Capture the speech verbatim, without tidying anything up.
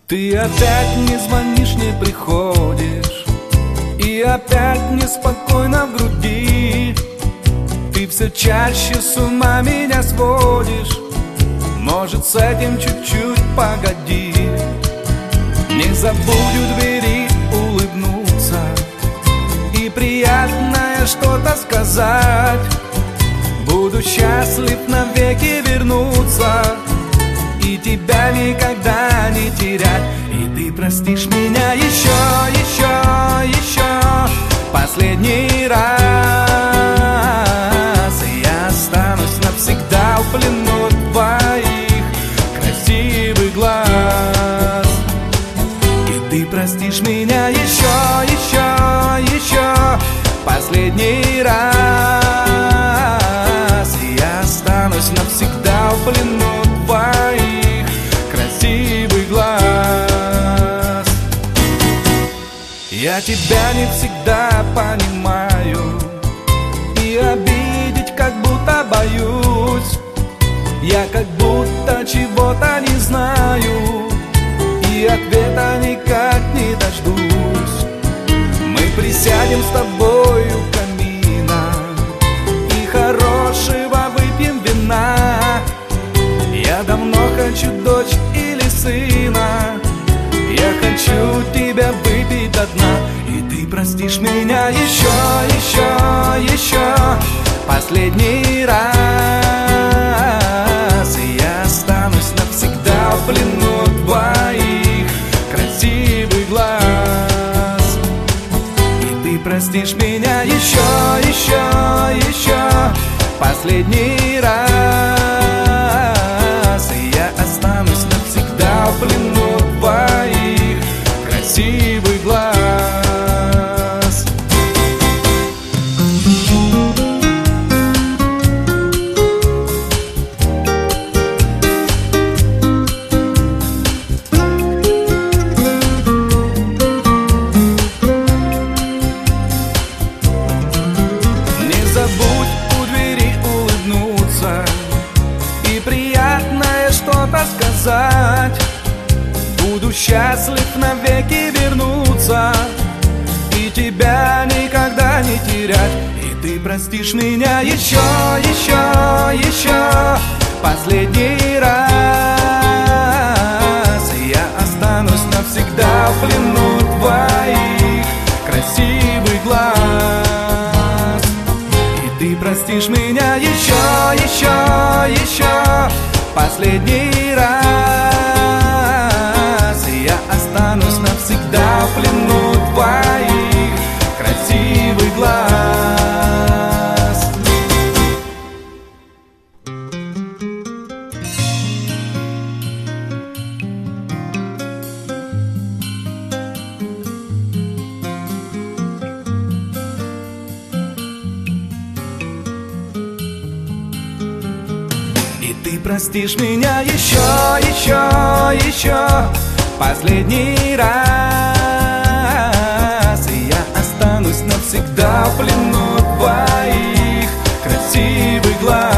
Ты опять не звонишь, не приходишь, и опять неспокойно в груди. Ты все чаще с ума меня сводишь. Может, с этим чуть-чуть погоди. Не забудь у двери улыбнуться и приятное что-то сказать. Буду счастлив навеки вернуться и тебя никогда не терять. И ты простишь меня еще, еще, еще последний раз. И я останусь навсегда в плену твоих красивых глаз. И ты простишь меня еще, еще, еще последний раз. И я останусь навсегда в плену твоих красивых глаз. Я тебя не всегда понимаю и обидеть как будто боюсь. Я как будто чего-то не знаю и ответа никак не дождусь. Мы присядем с тобой у камина и хорошего выпьем вина. Я давно хочу дочь или сына, я хочу тебя выпить до дна. И ты простишь меня еще, еще, еще последний раз. И я останусь навсегда в плену твоих красивых глаз. И ты простишь меня еще, еще, еще последний раз. И я останусь навсегда в плену твоих красивых глаз. Не забудь у двери улыбнуться и приятное что-то сказать. Буду счастлив навеки вернуться и тебя никогда не терять. И ты простишь меня еще, еще, еще последний раз. И я останусь навсегда в плену твоих красивых глаз. И ты простишь меня еще, еще, еще последний раз. Я останусь навсегда в плену твоих красивых глаз. И ты простишь меня еще, еще, еще последний раз. И я останусь навсегда в плену твоих красивых глаз.